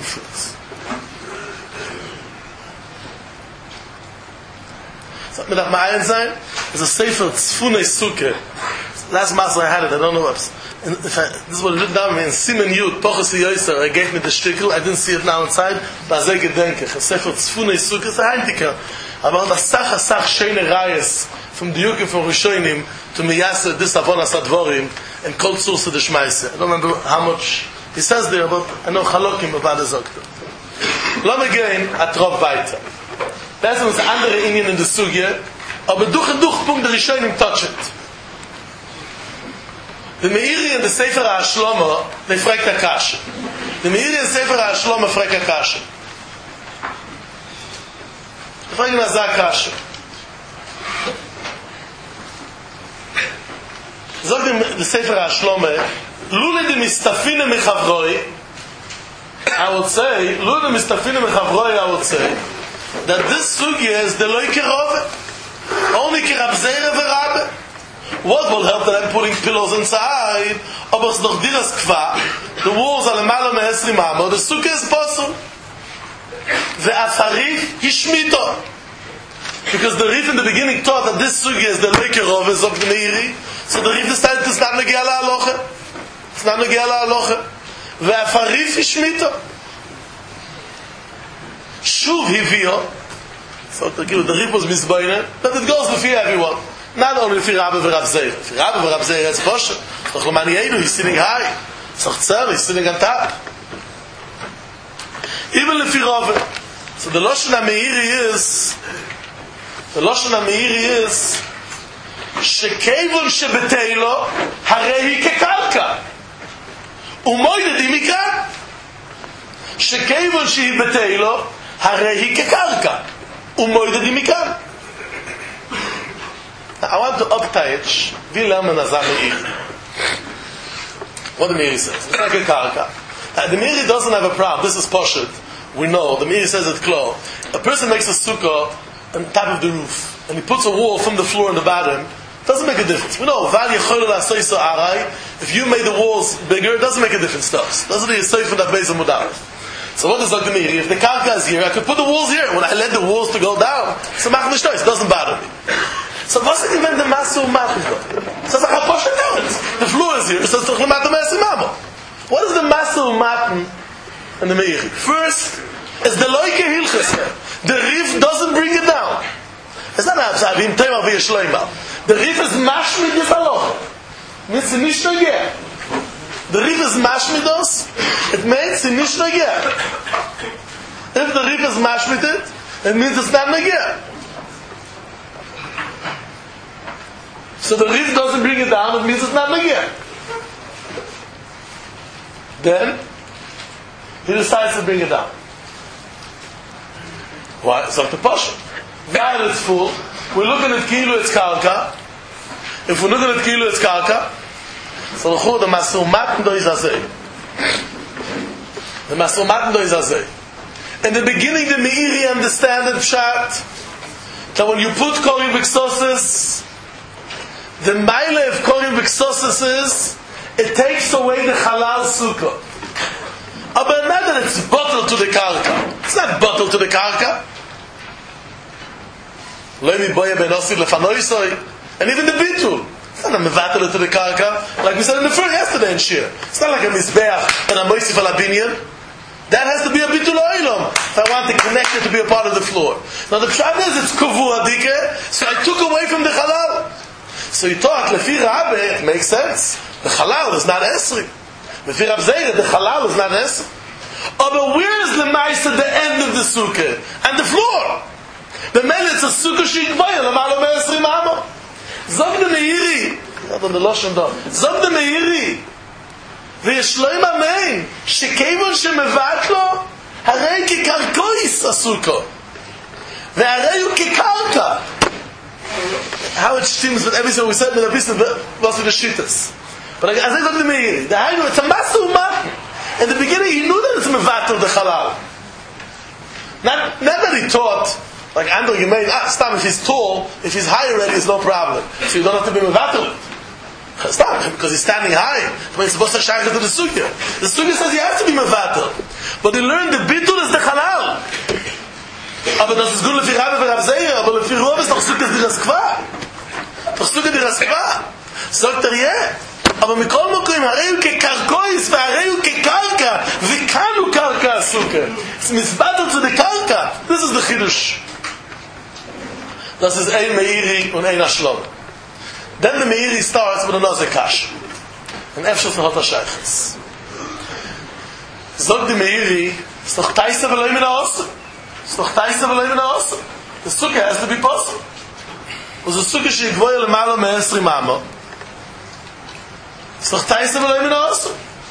So, mit nach Ma'ayin sein, is a Sefer Tzfunei Sukkah. Last master I had it, I don't know what. This is what it written down in Simen Yud, Pochus Yoyser, I gave me the shtickle, I didn't see it now inside, but I say gedenkich, a Sefer Tzfunei Sukkah, it's a Heintiker. about a sach shene rayes from the Yukim from Rishonim to Miyasa this Avonas Advorim and Kol Tzursa de Shmaise. I don't remember how much he says there, but I know Chalokim about the Zokta. Lass mich gehen a Trop weiter. Das ist uns andere Indien in der Sugye, aber durch und durch Punkt der Rishonim touch it. The Meiri in the Sefer HaShlomo, they fragt der Kasche. The Meiri in the Sefer HaShlomo fragt der Kasche. Ich frage ihn als der Kasche. Sagt ihm the Sefer HaShlomo, Lule de Mistafine Mechavroi, I would say, Lule de Mistafine Mechavroi, I would say, that this sugya is the Loike Rove, only Kerabzere Verabe. What will help that I'm putting pillows inside? Aber es doch diras kva. The walls are lemala me-20 mamo. The sukkah is possible. Ve'afarif hishmito. Because the Rif in the beginning taught that this sukkah is the Leikerov is of the Meiri. So the Rif decided it's not negia la'aloche. It's not negia la'aloche. Ve'afarif hishmito. Shuv hivio. So the Rif was misbaine. But it goes before everyone. Not only for Rabbi and Rav Zeir. For Rabbi and Rav Zeir, it's Posher. Doch Lamani Yedu, he's sitting high. Sochtzel, he's sitting on top. Even if Rav. So the Lashon HaMeiri is, Shekevon Shebeteilo, Harehi Kekalka. Umoyedi Mikan. Shekevon Shebeteilo, Harehi Kekalka. Umoyedi Mikan. I want to uptouch Vilam and Azam. What the Meiri says. It's like a karka. The Meiri doesn't have a problem. This is Poshet. We know. The Meiri says it clear. A person makes a sukkah on top of the roof, and he puts a wall from the floor and the bottom. Doesn't make a difference. We know. If you made the walls bigger, it doesn't make a difference to us. Doesn't be a safe in that base of Mudarif. So what is like the Meiri? If the karka is here, I could put the walls here. When I let the walls to go down, so it doesn't bother me. So what's it even the Masu Matin? So it's like a Poshet Teretz. The floor is here. It says Tuchlimat Mesi Mamo. What is the Masu Matin and the Meiri? First, is the Loike Hilches. The Rif doesn't bring it down. It's not Abzavim Tema V'ya Shloima. The Rif is Mashmid Yis Aloch. Means it's nicht Nogeh. The Rif is Mashmidos. It means it's nicht Nogeh. If the Rif is Mashmid it means it's not Nogeh. So the Rif doesn't bring it down, it means it's not Nogeh. Then, he decides to bring it down. Why? It's like the Pasha. While it's full, we're looking at Kilo, it's Karka. If we're looking at Kilo, it's Karka. So the Masur Matan do is Azeh. The Masur Matan do is Azeh. In the beginning, the Meiri understand the Pshat that when you put Korim B'Ksosis, the Meile of Korim B'Ksosis is, it takes away the Halal Sukkah. But not that it's bottled to the Karka. It's not bottled to the Karka. And even the Bitul. It's not a Mevatel to the Karka, like we said in the first yesterday in Shir. It's not like a Mizbeach and a Moisif al Abinyan. That has to be a Bitul Oilom if I want to connect it to be a part of the floor. Now the Pshat is it's Kuvu Adike, so I took away from the Halal. So you thought, Lefi Rabbe, it makes sense. The Halal is not Esri. Lefi Rab Zeir, the Halal is not Esri. Oh, but where is the mice at the end of the Sukkah? And the floor? The men, it's a Sukkah Shikvaya, Lamalo Me'esri Mamo. Zog the Meiri, not on the Lashon Dom. Zog the Meiri, V'yeshloim Amein, Shekevon Shemevatlo, Harei Kekarkois Asuko. Ve'arei Kekarka. How it seems with everything we said, but was with the Shittas. But as I got the Meiri, the Hainu, it's a Masu Matan. In the beginning, he knew that it's Mevatel the Halal. Not that he taught, like Andrew Gemein, stop, if he's tall, if he's high already, it's no problem. So you don't have to be Mevatel. Stop, because he's standing high. When he's supposed to shine to the Sukkah. The Sukkah says you have to be Mevatel. But he learned the Bitul is the Halal. Aber das ist gut für Rabbe und Rav Zeir, aber für Rov ist doch Sukkah die Raskva. Doch Sukkah die Raskva. Sagt ja. Aber mit kol mokim hareu ke karkois ve hareu ke karka ve kanu karka Sukkah. It's misbatel to the karka. This is the Chidush. Das ist ein Meiri und ein Ashlom. Then the Meiri starts with another Kash. And Efshos not Hashaychus. Zog the Meiri, it's noch Taisa v'loim in ha'osu. It's noch Taisa v'loim in ha'osu. The Sukkah has to be possible. Was the Sukkah she'igvoya l'malo me'esri mamo. It's noch Taisa v'loim in ha'osu.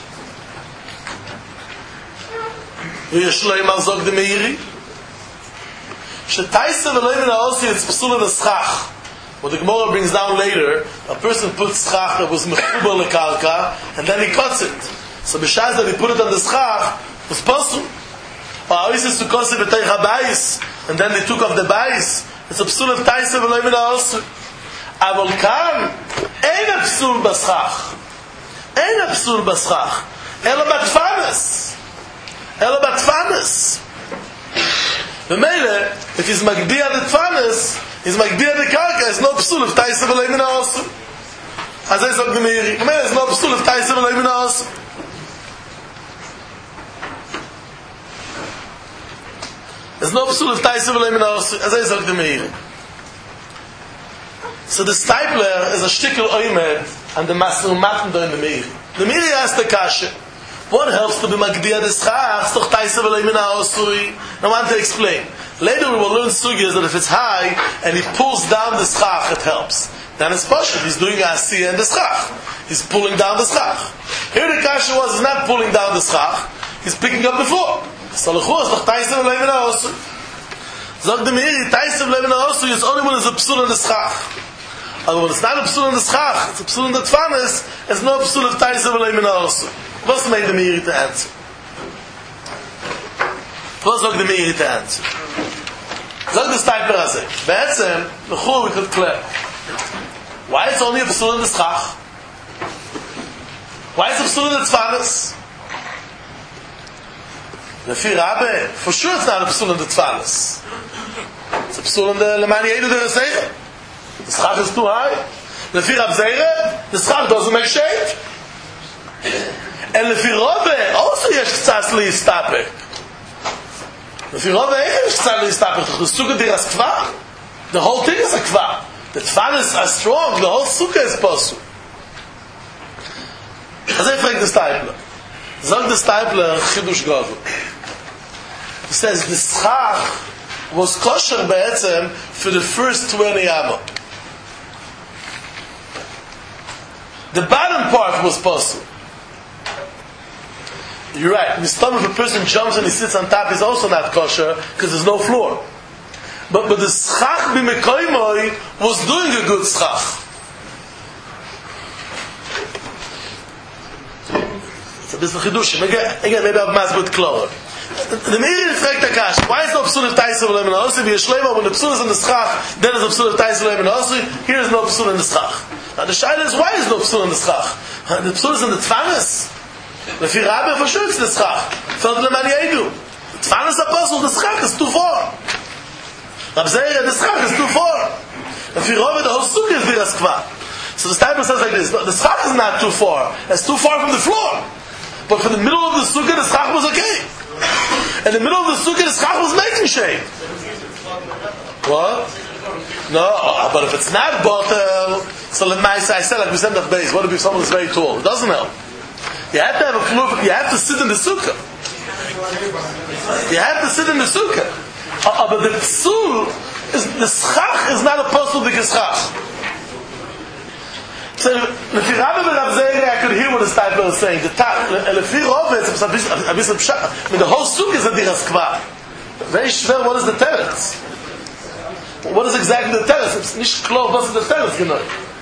V'yeshloim al Zog the Meiri. Shetaisa v'loim in ha'osu, it's p'sula v'schach. What the Gemara brings down later, a person puts schach that was mechubar lekarka, and then he cuts it. So b'shaz that he put it on the schach, was possible. Or oisis to kosi b'teich ha'bayis, and then they took off the bayis. It's a psul of taisa v'loim in ha'osu. Avol kan, ein a psul b'schach. Ein a psul b'schach. Ela batfanas. Ela batfanas. V'meile, if he's magbiya the tfanas, is magbiya the karka, is no psul of taisa v'loim in ha'osu. As I said, the Meiri, is no psul of taisa v'loim in ha'osu. There's no psul of taisa v'loim in ha'osu. As I said, the Meiri. So the stipler is a shtickle oimed, and the master matten do in the Meiri. The Meiri asks the kasha, what helps to be magbiya the schach, toch taisa v'loim in ha'osu? I want to explain. Later we will learn sugyas that if it's high and he pulls down the schach, it helps. Then it's pashut. He's doing a asiyah in the schach. He's pulling down the schach. Here the kasha was, he's not pulling down the schach. He's picking up the floor. So l'chus, doch taisa v'loim in ha'osu. Zog the Meiri, taisa v'loim in ha'osu is only when it's a psul in the schach. And when it's not a psul in the schach, it's a psul in the tfanis, it's no psul of taisa v'loim in ha'osu. What's made the Meiri to answer? What's the Meiri to answer? Zog the stipler has it. Be'etzem, l'chur we could clear. Why it's only a psul in the schach? Why is it a psul in the tfanis? Lefi Rabbe, for sure it's not a psul in the tfanis. It's a psul in the lemani edu de reseicha. The schach is too high. Lefi Rab Zeire, the schach doesn't make shape. And lefi Rabbe, also yesh k'tzas li'istapek. Lefi Rabbe, yesh k'tzas li'istapek. The sukkah dir as kvar. The whole thing is a kvar. The tfanis are strong. The whole sukkah is possible. As I frag the stipler. Zog the stipler, chidush gadol. He says the schach was kosher be'etzem for the first 20 amot. The bottom part was possible. You're right. The stomach if a person jumps and he sits on top is also not kosher because there's no floor. But the schach b'mekoymoi was doing a good schach. It's a bit of chidushim. Again, maybe I've masked with clover. The Meiri refragt the kash. Why is no psul of taisa v'loim in ha'osu? V'yeshleima, when the psul is in the schach, then is the psul of taisa v'loim in ha'osu. Here is no psul in the schach. Now the shaila is, why is no psul in the schach? The psul is in the tfanis. Lefi Rabbe, for sure it's the schach. Felt lemani edu. The tfanis apostle, the schach is too far. Rab Zeire, the schach is too far. Lefi Rabbe, the whole sukkah is viras kvar. So the stipler says like this, the schach is not too far. It's too far from the floor. But for the middle of the sukkah, the schach was okay. In the middle of the sukkah, the schach was making shape. What? No, but if it's not bottle, so I said like we said that base. What if someone is very tall? It doesn't help. You have to have a floor. You have to sit in the sukkah. You have to sit in the sukkah. But the psul is the schach is not a puzzle because schach. So, Lefi Rabbe and Rab Zeire, I could hear what the stipler is saying. The Lefi Rabbe, it's a bit of pshat. I mean, the whole sukkah is a diras kvar. Very schwer, what is the teretz? What is exactly the teretz? It's nicht klar, was is the teretz, genau.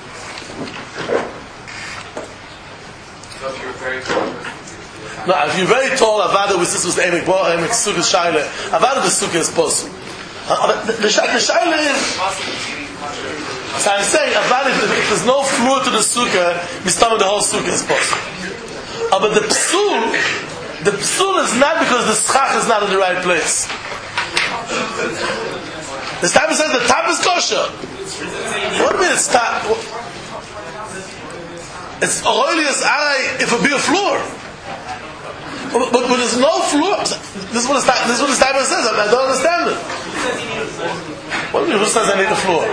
So if you're very tall. No, if you're very tall, Avada, which this was the Emek Sukkah Shaila, Avada the Sukkah is possible. The Shaila is... So I'm saying, if there's no floor to the sukkah, the whole sukkah is possible. But the psul is not because the schach is not in the right place. The Stipler says the top is kosher. What do you mean it's top? It's oilius eye if it be a floor. But there's no floor. This is what the Stipler says. I don't understand it. What do you mean, who says I need the floor?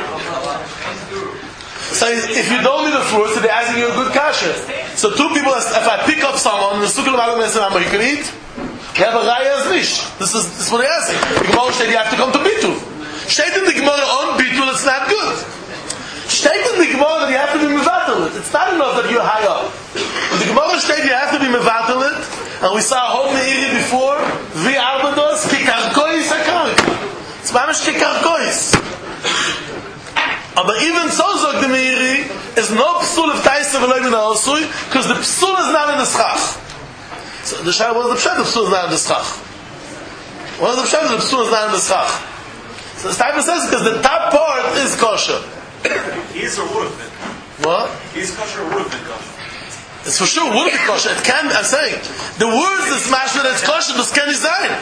So if you don't need the floor, so they're asking you a good kasha. So two people, if I pick up someone, the sukkah you can eat. You have a raya as nish. This is what they're asking. The Gemara said you have to come to bitul. State in the Gemara on bitul, it's not good. State in the Gemara that you have to be mevatel it. It's not enough that you're high up. In the Gemara state you have to be mevatel it, and we saw a whole meiri before. Vi arbados kikarkois akarka. It's mamish kikarkois. But even so, zog the meiri is no psul of taisa v'loy min ha'osui, because the psul is not in the schach. So the shayla was the pshat, the psul is not in the schach. What is the pshat? The psul is not in the schach. So the Staiva says because the top part is kosher. He's or would have been. What? He's kosher or would have been kosher. It's for sure would be kosher. It can. I'm saying the words that smash that it's kosher. This can design.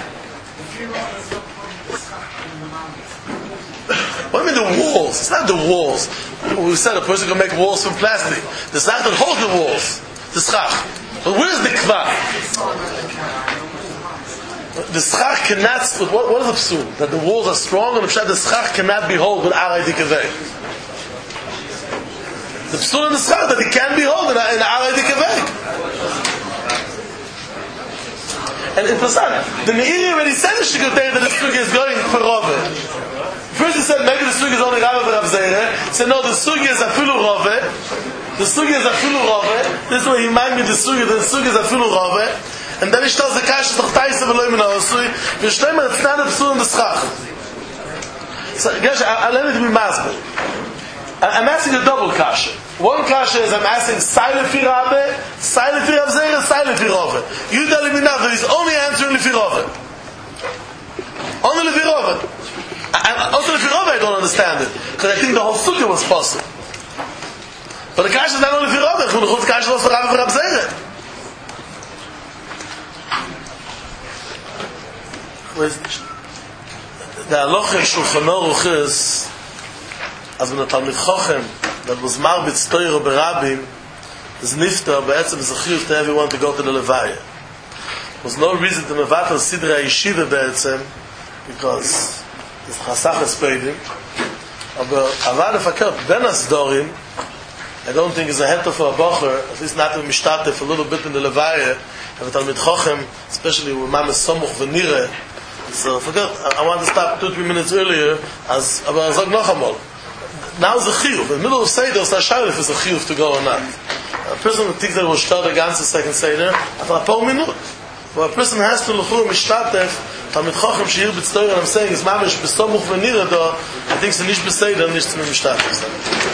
What do you mean the walls? It's not the walls. We said a person can make walls from plastic. The schach that holds the walls. The schach. But where's the kvar? The schach cannot. What is the psul? That the walls are strong, and the schach cannot be held with aray dikaveh. The psul in the schach that it can be held in aray dikaveh. And in Pasad, the Meiri already said the shikotei that the sugi is going for Rove. First he said maybe the sugi is only Rava for Rav Zera. He said no, the sugi is afilu Rove. The sugi is afilu Rove. This is where he reminded me the sugi is afilu Rove. And then he tells the kash toch taisa v'loy min ha'osui. V'shleimer it's not a psul in the schach. So guys, I'll let it be masbel. I'm asking a double kasha. One kasha is I'm asking silent fi Rabbe, silent fi Rav Zera, silent fi Rove. You telling me now that he's only answering fi Rove. Only fi Rove. Also fi Rove I don't understand it, because I think the whole sukkah was possible. But the kasha is not only fi Rove. The whole kasha was for Rav Zera. The halacha Shulchan Aruch is as when a Talmid Chochem that was marbitz Torah berabim is nifta be'etzem zechiyuv to everyone to go to the levaya. There was no reason to mevatel sidra yeshiva be'etzem because it's chasach espeidim. But avad efakert ben asdorim I don't think it's a heter for a bocher, at least not to be mishtatef a little bit in the levaya. Have a Talmid Chochem, especially with Mames Somuch v'nireh. So forget, I want to stop 2-3 minutes earlier as about Zog Nochamal. Now it's a chiyuv. In the middle of Seder, it's a shayla if it's a chiyuv to go or not. A person who thinks that it will start the ganze second Seder, after a paar minutes. But a person has to l'chur mishtatef, Talmid Chochem she'ir b'tztoyer, and I'm saying, it's mamish b'somuch v'nireh, I think it's nicht b'Seder, nicht zu mishtatef.